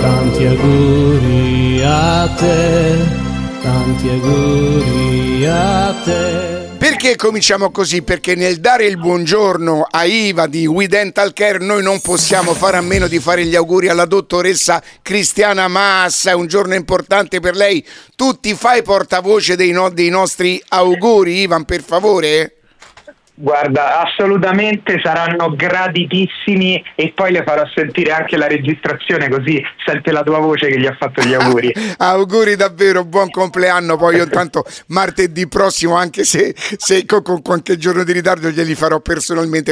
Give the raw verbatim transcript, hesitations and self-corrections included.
Tanti auguri a te, tanti auguri a te. Perché cominciamo così? Perché nel dare il buongiorno a Iva di We Dental Care noi non possiamo fare a meno di fare gli auguri alla dottoressa Cristiana Massa. È un giorno importante per lei. Tu ti fai portavoce dei, no- dei nostri auguri, Ivan, per favore? Guarda, assolutamente saranno graditissimi, e poi le farò sentire anche la registrazione, così sente la tua voce che gli ha fatto gli auguri. Auguri davvero, buon compleanno. Poi io intanto martedì prossimo, anche se, se con, con qualche giorno di ritardo, glieli farò personalmente.